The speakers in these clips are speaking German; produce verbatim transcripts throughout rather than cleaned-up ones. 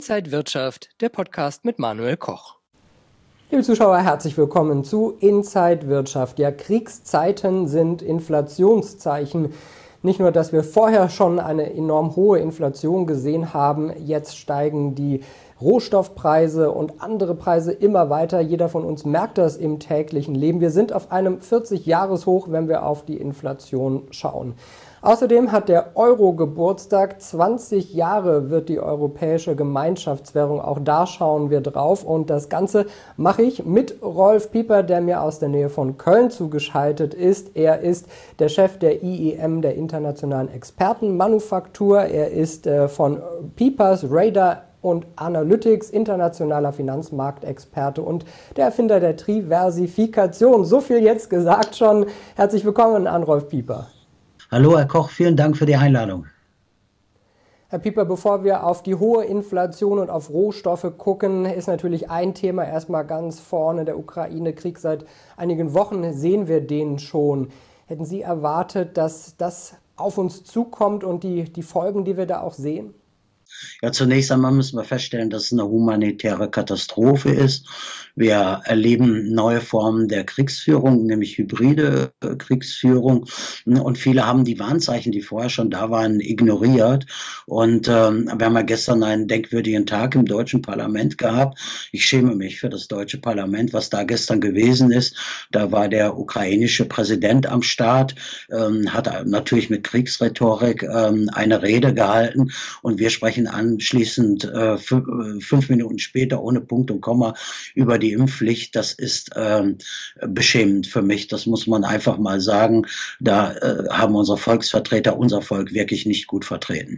Inside Wirtschaft, der Podcast mit Manuel Koch. Liebe Zuschauer, herzlich willkommen zu Inside Wirtschaft. Ja, Kriegszeiten sind Inflationszeichen. Nicht nur, dass wir vorher schon eine enorm hohe Inflation gesehen haben, jetzt steigen die Rohstoffpreise und andere Preise immer weiter. Jeder von uns merkt das im täglichen Leben. Wir sind auf einem vierzig-Jahres-Hoch, wenn wir auf die Inflation schauen. Außerdem hat der Euro Geburtstag. zwanzig Jahre wird die europäische Gemeinschaftswährung. Auch da schauen wir drauf. Und das Ganze mache ich mit Rolf Pieper, der mir aus der Nähe von Köln zugeschaltet ist. Er ist der Chef der I E M, der Internationalen Expertenmanufaktur. Er ist äh, von Piepers Radar und Analytics, internationaler Finanzmarktexperte und der Erfinder der Triversifikation. So viel jetzt gesagt schon. Herzlich willkommen an Rolf Pieper. Hallo Herr Koch, vielen Dank für die Einladung. Herr Pieper, bevor wir auf die hohe Inflation und auf Rohstoffe gucken, ist natürlich ein Thema erstmal ganz vorne, der Ukraine-Krieg. Seit einigen Wochen sehen wir den schon. Hätten Sie erwartet, dass das auf uns zukommt und die, die Folgen, die wir da auch sehen? Ja, zunächst einmal müssen wir feststellen, dass es eine humanitäre Katastrophe ist. Wir erleben neue Formen der Kriegsführung, nämlich hybride Kriegsführung. Und viele haben die Warnzeichen, die vorher schon da waren, ignoriert. Und ähm, wir haben ja gestern einen denkwürdigen Tag im deutschen Parlament gehabt. Ich schäme mich für das deutsche Parlament, was da gestern gewesen ist. Da war der ukrainische Präsident am Start, ähm, hat natürlich mit Kriegsrhetorik ähm, eine Rede gehalten. Und wir sprechen anschließend äh, fünf Minuten später ohne Punkt und Komma über die Impfpflicht. Das ist ähm, beschämend für mich. Das muss man einfach mal sagen. Da äh, haben unsere Volksvertreter unser Volk wirklich nicht gut vertreten.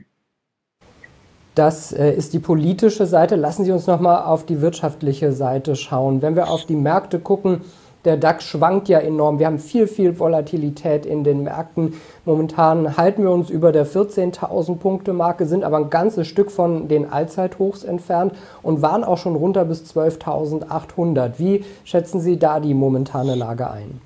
Das äh, ist die politische Seite. Lassen Sie uns noch mal auf die wirtschaftliche Seite schauen. Wenn wir auf die Märkte gucken, der DAX schwankt ja enorm. Wir haben viel, viel Volatilität in den Märkten. Momentan halten wir uns über der vierzehntausend Punkte Marke, sind aber ein ganzes Stück von den Allzeithochs entfernt und waren auch schon runter bis zwölftausendachthundert. Wie schätzen Sie da die momentane Lage ein?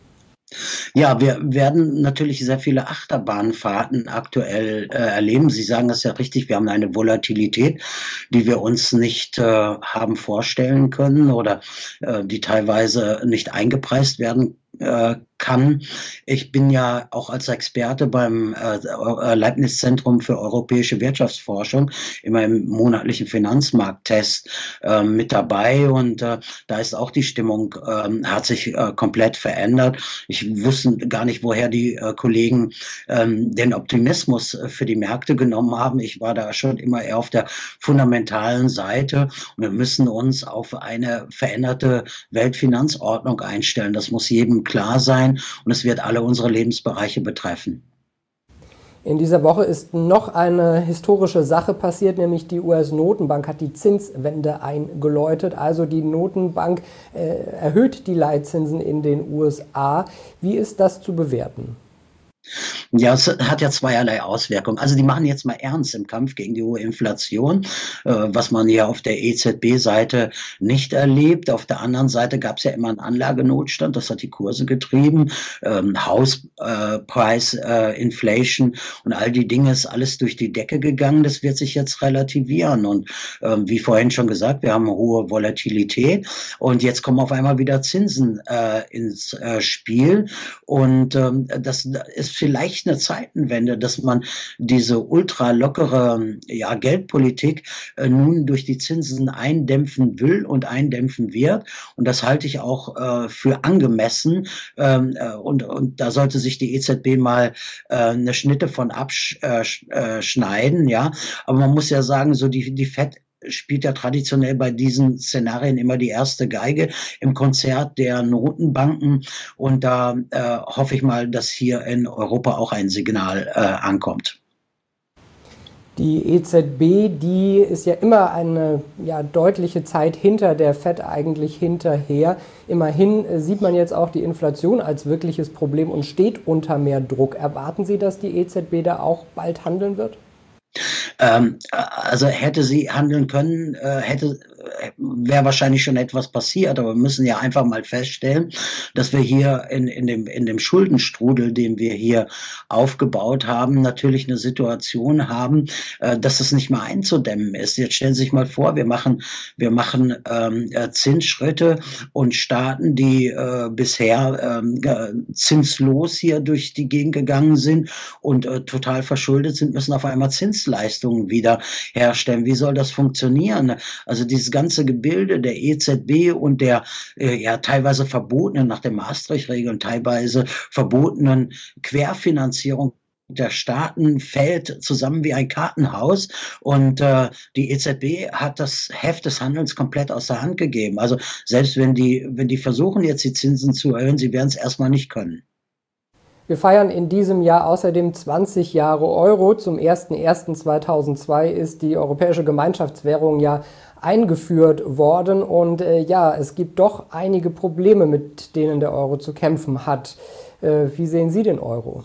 Ja, wir werden natürlich sehr viele Achterbahnfahrten aktuell äh, erleben. Sie sagen das ja richtig, wir haben eine Volatilität, die wir uns nicht äh, haben vorstellen können oder äh, die teilweise nicht eingepreist werden äh, kann. Ich bin ja auch als Experte beim äh, Leibniz-Zentrum für europäische Wirtschaftsforschung immer im monatlichen Finanzmarkttest äh, mit dabei und äh, da ist auch die Stimmung, äh, hat sich äh, komplett verändert. Ich wusste gar nicht, woher die äh, Kollegen äh, den Optimismus für die Märkte genommen haben. Ich war da schon immer eher auf der fundamentalen Seite und wir müssen uns auf eine veränderte Weltfinanzordnung einstellen. Das muss jedem klar sein. Und es wird alle unsere Lebensbereiche betreffen. In dieser Woche ist noch eine historische Sache passiert, nämlich die U S-Notenbank hat die Zinswende eingeläutet. Also die Notenbank äh, erhöht die Leitzinsen in den U S A. Wie ist das zu bewerten? Ja, es hat ja zweierlei Auswirkungen. Also die machen jetzt mal ernst im Kampf gegen die hohe Inflation, äh, was man ja auf der E Z B-Seite nicht erlebt. Auf der anderen Seite gab es ja immer einen Anlagenotstand, das hat die Kurse getrieben. Ähm, Hauspreis, äh, äh, Inflation und all die Dinge ist alles durch die Decke gegangen. Das wird sich jetzt relativieren. Und äh, wie vorhin schon gesagt, wir haben eine hohe Volatilität und jetzt kommen auf einmal wieder Zinsen äh, ins äh, Spiel. Und ähm, das ist vielleicht eine Zeitenwende, dass man diese ultra lockere ja, Geldpolitik äh, nun durch die Zinsen eindämpfen will und eindämpfen wird. Und das halte ich auch äh, für angemessen. Ähm, äh, und, und da sollte sich die E Z B mal äh, eine Schnitte von abschneiden. Äh, ja, aber man muss ja sagen, so die, die Fed spielt ja traditionell bei diesen Szenarien immer die erste Geige im Konzert der Notenbanken. Und da äh, hoffe ich mal, dass hier in Europa auch ein Signal äh, ankommt. Die E Z B, die ist ja immer eine ja, deutliche Zeit hinter der Fed eigentlich hinterher. Immerhin sieht man jetzt auch die Inflation als wirkliches Problem und steht unter mehr Druck. Erwarten Sie, dass die E Z B da auch bald handeln wird? Ähm, also hätte sie handeln können, äh, hätte wäre wahrscheinlich schon etwas passiert, aber wir müssen ja einfach mal feststellen, dass wir hier in, in dem, in dem Schuldenstrudel, den wir hier aufgebaut haben, natürlich eine Situation haben, äh, dass es nicht mehr einzudämmen ist. Jetzt stellen Sie sich mal vor, wir machen, wir machen ähm, Zinsschritte und Staaten, die äh, bisher äh, zinslos hier durch die Gegend gegangen sind und äh, total verschuldet sind, müssen auf einmal Zinsleistungen wieder herstellen. Wie soll das funktionieren? Also dieses ganze Gebilde der E Z B und der äh, ja teilweise verbotenen, nach den Maastricht-Regeln teilweise verbotenen Querfinanzierung der Staaten fällt zusammen wie ein Kartenhaus und äh, die E Z B hat das Heft des Handelns komplett aus der Hand gegeben. Also selbst wenn die, wenn die versuchen jetzt die Zinsen zu erhöhen, sie werden es erstmal nicht können. Wir feiern in diesem Jahr außerdem zwanzig Jahre Euro. Zum ersten ersten zweitausendzwei ist die europäische Gemeinschaftswährung ja eingeführt worden. Und äh, ja, es gibt doch einige Probleme, mit denen der Euro zu kämpfen hat. Äh, wie sehen Sie den Euro?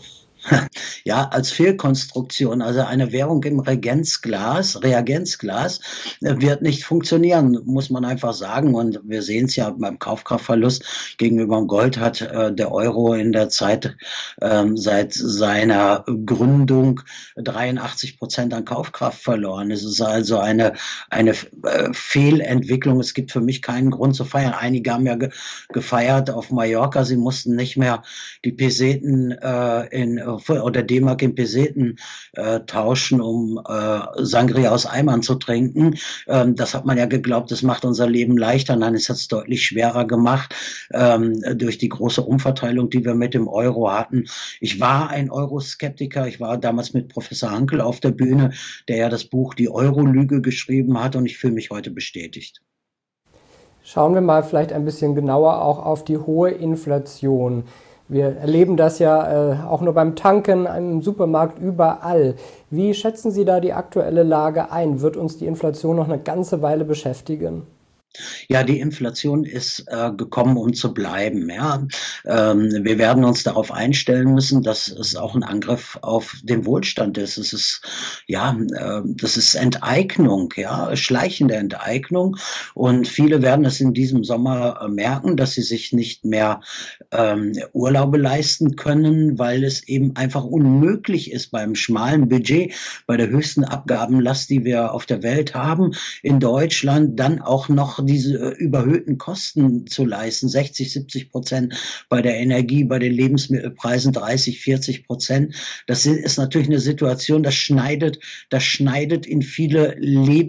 Ja, als Fehlkonstruktion, also eine Währung im Reagenzglas, Reagenzglas wird nicht funktionieren, muss man einfach sagen. Und wir sehen es ja beim Kaufkraftverlust gegenüber dem Gold hat äh, der Euro in der Zeit ähm, seit seiner Gründung dreiundachtzig Prozent an Kaufkraft verloren. Es ist also eine, eine äh, Fehlentwicklung. Es gibt für mich keinen Grund zu feiern. Einige haben ja ge gefeiert auf Mallorca. Sie mussten nicht mehr die Peseten äh, in oder D-Mark in Peseten äh, tauschen, um äh, Sangria aus Eimern zu trinken. Ähm, das hat man ja geglaubt, das macht unser Leben leichter. Nein, es hat es deutlich schwerer gemacht ähm, durch die große Umverteilung, die wir mit dem Euro hatten. Ich war ein Euroskeptiker. Ich war damals mit Professor Hankel auf der Bühne, der ja das Buch Die Euro-Lüge geschrieben hat, und ich fühle mich heute bestätigt. Schauen wir mal vielleicht ein bisschen genauer auch auf die hohe Inflation. Wir erleben das ja äh, auch nur beim Tanken, im Supermarkt, überall. Wie schätzen Sie da die aktuelle Lage ein? Wird uns die Inflation noch eine ganze Weile beschäftigen? Ja, die Inflation ist äh, gekommen, um zu bleiben. Ja, ähm, wir werden uns darauf einstellen müssen, dass es auch ein Angriff auf den Wohlstand ist. Es ist ja, äh, das ist Enteignung, ja, schleichende Enteignung. Und viele werden es in diesem Sommer äh, merken, dass sie sich nicht mehr ähm, Urlaube leisten können, weil es eben einfach unmöglich ist beim schmalen Budget, bei der höchsten Abgabenlast, die wir auf der Welt haben, in Deutschland dann auch noch diese überhöhten Kosten zu leisten, sechzig, siebzig Prozent bei der Energie, bei den Lebensmittelpreisen dreißig, vierzig Prozent. Das ist natürlich eine Situation, das schneidet, das schneidet in viele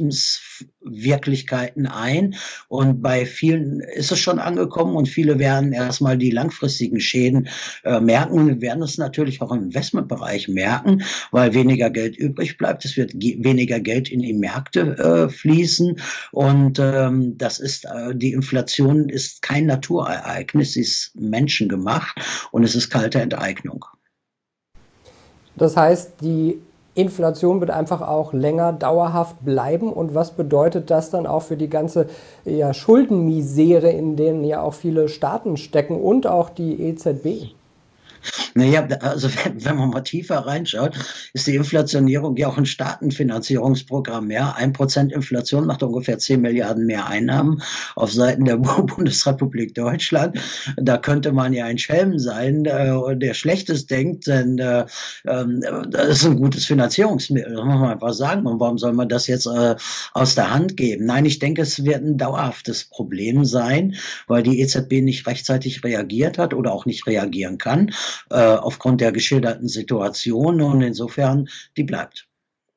Lebenswirklichkeiten ein. Und bei vielen ist es schon angekommen und viele werden erstmal die langfristigen Schäden äh, merken. Und wir werden es natürlich auch im Investmentbereich merken, weil weniger Geld übrig bleibt. Es wird weniger Geld in die Märkte äh, fließen. Und ähm, das ist, äh, die Inflation ist kein Naturereignis, sie ist menschengemacht und es ist kalte Enteignung. Das heißt, die Inflation wird einfach auch länger dauerhaft bleiben. Und was bedeutet das dann auch für die ganze ja, Schuldenmisere, in denen ja auch viele Staaten stecken und auch die E Z B? Naja, also wenn, wenn man mal tiefer reinschaut, ist die Inflationierung ja auch ein Staatenfinanzierungsprogramm. Ja, ein Prozent Inflation macht ungefähr zehn Milliarden mehr Einnahmen auf Seiten der Bundesrepublik Deutschland. Da könnte man ja ein Schelm sein, äh, der Schlechtes denkt, denn äh, äh, das ist ein gutes Finanzierungsmittel, das muss man einfach sagen. Und warum soll man das jetzt äh, aus der Hand geben? Nein, ich denke, es wird ein dauerhaftes Problem sein, weil die E Z B nicht rechtzeitig reagiert hat oder auch nicht reagieren kann, äh, aufgrund der geschilderten Situation, und insofern, die bleibt.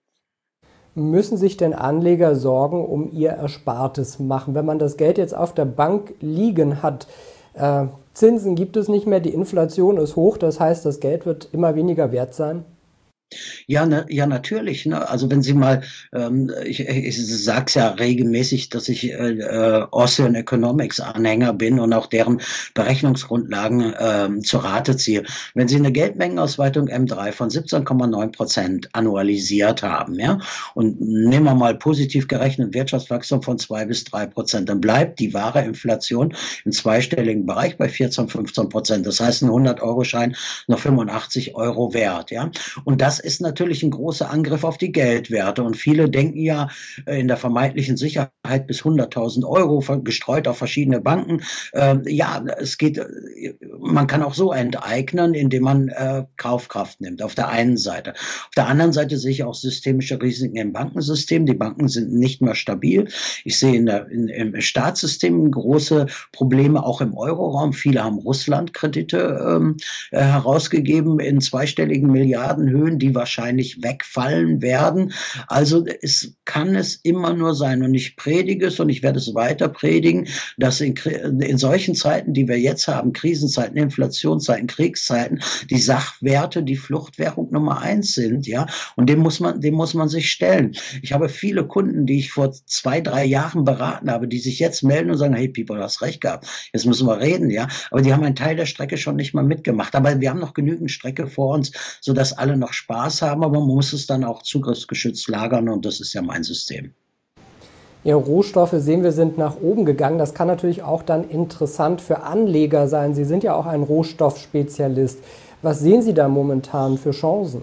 Müssen sich denn Anleger Sorgen um ihr Erspartes machen, wenn man das Geld jetzt auf der Bank liegen hat? Äh, Zinsen gibt es nicht mehr, die Inflation ist hoch, das heißt, das Geld wird immer weniger wert sein? Ja, ne, ja, natürlich. Ne? Also wenn Sie mal, ähm, ich, ich sage es ja regelmäßig, dass ich äh, Austrian Economics Anhänger bin und auch deren Berechnungsgrundlagen ähm, zu Rate ziehe. Wenn Sie eine Geldmengenausweitung M drei von siebzehn Komma neun Prozent annualisiert haben, ja, und nehmen wir mal positiv gerechnet Wirtschaftswachstum von zwei bis drei Prozent, dann bleibt die wahre Inflation im zweistelligen Bereich bei vierzehn, fünfzehn Prozent. Das heißt, ein hundert Euro Schein noch fünfundachtzig Euro wert, ja. Und das das ist natürlich ein großer Angriff auf die Geldwerte. Und viele denken ja in der vermeintlichen Sicherheit bis hunderttausend Euro gestreut auf verschiedene Banken. Ähm, ja, es geht, man kann auch so enteignen, indem man äh, Kaufkraft nimmt, auf der einen Seite. Auf der anderen Seite sehe ich auch systemische Risiken im Bankensystem. Die Banken sind nicht mehr stabil. Ich sehe in der, in, im Staatssystem große Probleme, auch im Euroraum. Viele haben Russland-Kredite ähm, äh, herausgegeben in zweistelligen Milliardenhöhen, die wahrscheinlich wegfallen werden. Also es kann es immer nur sein, und ich predige es und ich werde es weiter predigen, dass in, in solchen Zeiten, die wir jetzt haben, Krisenzeiten, Inflationszeiten, Kriegszeiten, die Sachwerte die Fluchtwährung Nummer eins sind, ja, und dem muss man, dem muss man sich stellen. Ich habe viele Kunden, die ich vor zwei, drei Jahren beraten habe, die sich jetzt melden und sagen, hey Pipo, du hast recht gehabt, jetzt müssen wir reden, ja, aber die haben einen Teil der Strecke schon nicht mal mitgemacht, aber wir haben noch genügend Strecke vor uns, sodass alle noch Spaß haben, aber man muss es dann auch zugriffsgeschützt lagern, und das ist ja mein System. Ja, Rohstoffe sehen wir sind nach oben gegangen. Das kann natürlich auch dann interessant für Anleger sein. Sie sind ja auch ein Rohstoffspezialist. Was sehen Sie da momentan für Chancen?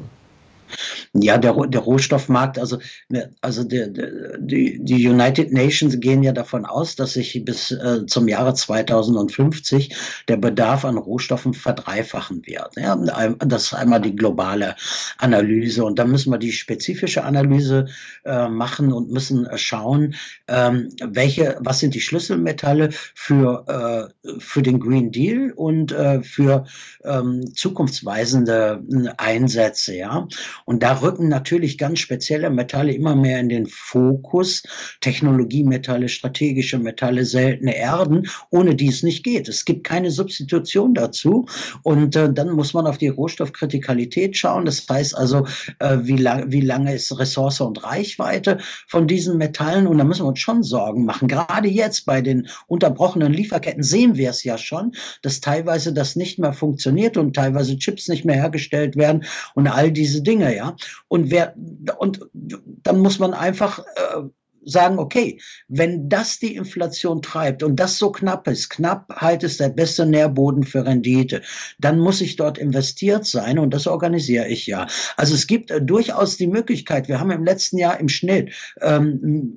Ja, der, der Rohstoffmarkt, also, also der, der, die, die United Nations gehen ja davon aus, dass sich bis äh, zum Jahre zweitausendfünfzig der Bedarf an Rohstoffen verdreifachen wird. Ja, das ist einmal die globale Analyse, und dann müssen wir die spezifische Analyse äh, machen und müssen schauen, ähm, welche, was sind die Schlüsselmetalle für, äh, für den Green Deal und äh, für ähm, zukunftsweisende Einsätze, ja. Und da rücken natürlich ganz spezielle Metalle immer mehr in den Fokus. Technologiemetalle, strategische Metalle, seltene Erden, ohne die es nicht geht. Es gibt keine Substitution dazu. Und äh, dann muss man auf die Rohstoffkritikalität schauen. Das heißt also, äh, wie, lang, wie lange ist Ressource und Reichweite von diesen Metallen? Und da müssen wir uns schon Sorgen machen. Gerade jetzt bei den unterbrochenen Lieferketten sehen wir es ja schon, dass teilweise das nicht mehr funktioniert und teilweise Chips nicht mehr hergestellt werden und all diese Dinge, ja. Und wer, und dann muss man einfach äh, sagen, okay, wenn das die Inflation treibt und das so knapp ist, Knappheit ist der beste Nährboden für Rendite, dann muss ich dort investiert sein, und das organisiere ich ja. Also es gibt äh, durchaus die Möglichkeit, wir haben im letzten Jahr im Schnitt ähm,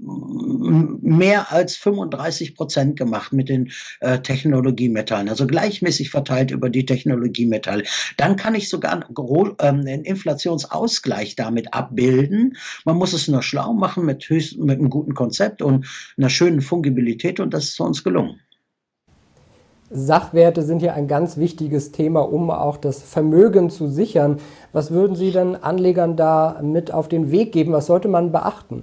mehr als fünfunddreißig Prozent gemacht mit den äh, Technologiemetallen, also gleichmäßig verteilt über die Technologiemetalle. Dann kann ich sogar einen, äh, einen Inflationsausgleich damit abbilden. Man muss es nur schlau machen mit, höchst, mit einem guten Konzept und einer schönen Fungibilität, und das ist uns gelungen. Sachwerte sind ja ein ganz wichtiges Thema, um auch das Vermögen zu sichern. Was würden Sie denn Anlegern da mit auf den Weg geben? Was sollte man beachten?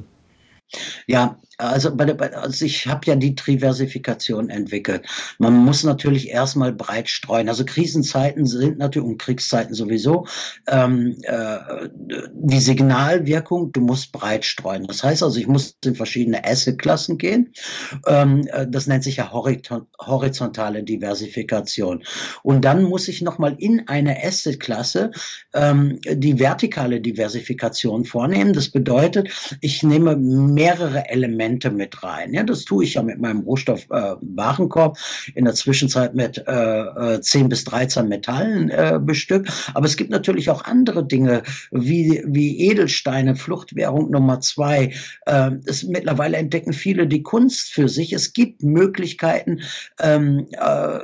Ja, also, bei der, also ich habe ja die Diversifikation entwickelt. Man muss natürlich erstmal breit streuen. Also Krisenzeiten sind natürlich, und Kriegszeiten sowieso, ähm, äh, die Signalwirkung, du musst breit streuen. Das heißt also, ich muss in verschiedene Assetklassen gehen. Ähm, das nennt sich ja horizontale Diversifikation. Und dann muss ich nochmal in eine Assetklasse ähm, die vertikale Diversifikation vornehmen. Das bedeutet, ich nehme mehrere Elemente mit rein. Ja, das tue ich ja mit meinem Rohstoffwarenkorb, äh, in der Zwischenzeit mit äh, zehn bis dreizehn Metallen äh, bestückt. Aber es gibt natürlich auch andere Dinge, wie, wie Edelsteine, Fluchtwährung Nummer zwei. Äh, es, mittlerweile entdecken viele die Kunst für sich. Es gibt Möglichkeiten, ähm, äh,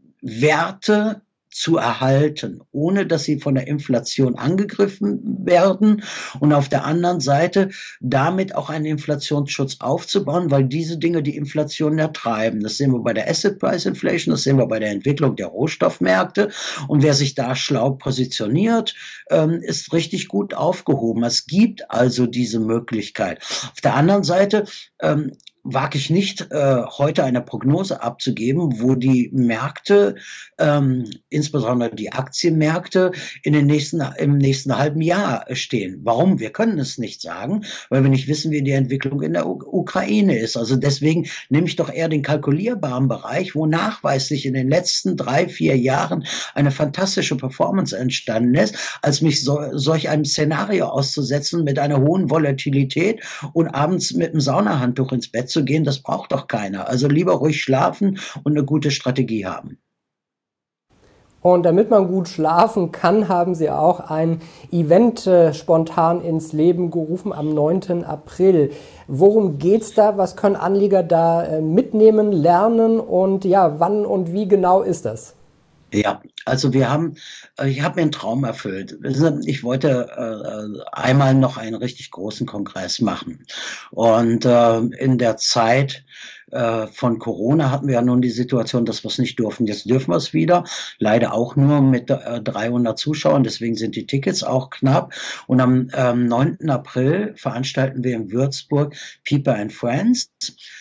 Werte zu erhalten, ohne dass sie von der Inflation angegriffen werden, und auf der anderen Seite damit auch einen Inflationsschutz aufzubauen, weil diese Dinge die Inflation ja treiben. Das sehen wir bei der Asset Price Inflation, das sehen wir bei der Entwicklung der Rohstoffmärkte, und wer sich da schlau positioniert, ist richtig gut aufgehoben. Es gibt also diese Möglichkeit. Auf der anderen Seite wage ich nicht, äh, heute eine Prognose abzugeben, wo die Märkte, ähm, insbesondere die Aktienmärkte, in den nächsten, im nächsten halben Jahr stehen. Warum? Wir können es nicht sagen, weil wir nicht wissen, wie die Entwicklung in der U- Ukraine ist. Also deswegen nehme ich doch eher den kalkulierbaren Bereich, wo nachweislich in den letzten drei, vier Jahren eine fantastische Performance entstanden ist, als mich so, solch einem Szenario auszusetzen mit einer hohen Volatilität und abends mit einem Saunahandtuch ins Bett zu gehen. Das braucht doch keiner. Also lieber ruhig schlafen und eine gute Strategie haben. Und damit man gut schlafen kann, haben Sie auch ein Event äh, spontan ins Leben gerufen am neunten April. Worum geht's da? Was können Anleger da äh, mitnehmen, lernen und ja, wann und wie genau ist das? Ja, also wir haben, ich habe mir einen Traum erfüllt. Ich wollte äh, einmal noch einen richtig großen Kongress machen. Und äh, in der Zeit äh, von Corona hatten wir ja nun die Situation, dass wir es nicht durften. Jetzt dürfen wir es wieder, leider auch nur mit äh, dreihundert Zuschauern, deswegen sind die Tickets auch knapp. Und am ähm, neunten April veranstalten wir in Würzburg Piper and Friends,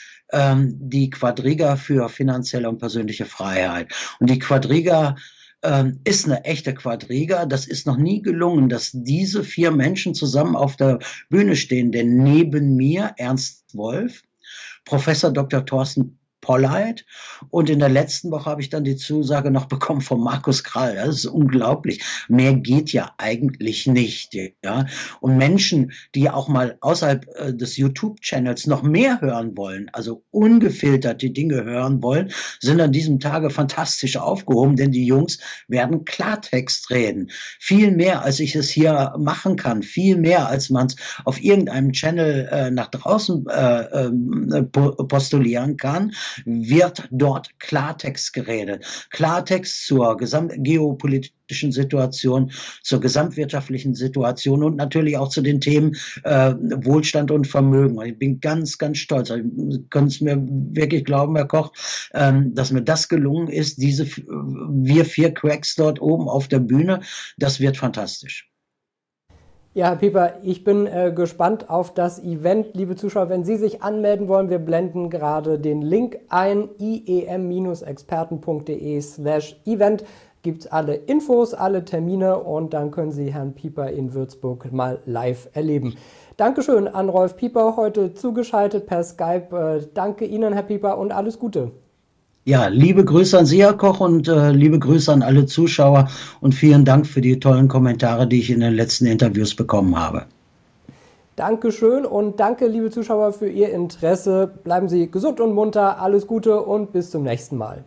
die Quadriga für finanzielle und persönliche Freiheit. Und die Quadriga ähm, ist eine echte Quadriga. Das ist noch nie gelungen, dass diese vier Menschen zusammen auf der Bühne stehen. Denn neben mir Ernst Wolf, Professor Doktor Thorsten Polleit und in der letzten Woche habe ich dann die Zusage noch bekommen von Markus Krall. Das ist unglaublich. Mehr geht ja eigentlich nicht. Ja? Und Menschen, die auch mal außerhalb äh, des YouTube-Channels noch mehr hören wollen, also ungefiltert die Dinge hören wollen, sind an diesem Tage fantastisch aufgehoben, denn die Jungs werden Klartext reden. Viel mehr, als ich es hier machen kann. Viel mehr, als man es auf irgendeinem Channel äh, nach draußen äh, äh, postulieren kann, wird dort Klartext geredet. Klartext zur gesamtgeopolitischen Situation, zur gesamtwirtschaftlichen Situation und natürlich auch zu den Themen äh, Wohlstand und Vermögen. Ich bin ganz, ganz stolz. Sie können es mir wirklich glauben, Herr Koch, ähm, dass mir das gelungen ist, diese wir vier Cracks dort oben auf der Bühne, das wird fantastisch. Ja, Herr Pieper, ich bin äh, gespannt auf das Event. Liebe Zuschauer, wenn Sie sich anmelden wollen, wir blenden gerade den Link ein, iem-experten.de slash event. Gibt es alle Infos, alle Termine und dann können Sie Herrn Pieper in Würzburg mal live erleben. Dankeschön an Rolf Pieper, heute zugeschaltet per Skype. Äh, danke Ihnen, Herr Pieper, und alles Gute. Ja, liebe Grüße an Sie, Herr Koch, und äh, liebe Grüße an alle Zuschauer und vielen Dank für die tollen Kommentare, die ich in den letzten Interviews bekommen habe. Dankeschön und danke, liebe Zuschauer, für Ihr Interesse. Bleiben Sie gesund und munter, alles Gute und bis zum nächsten Mal.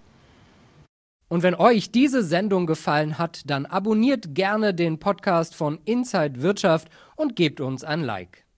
Und wenn euch diese Sendung gefallen hat, dann abonniert gerne den Podcast von Inside Wirtschaft und gebt uns ein Like.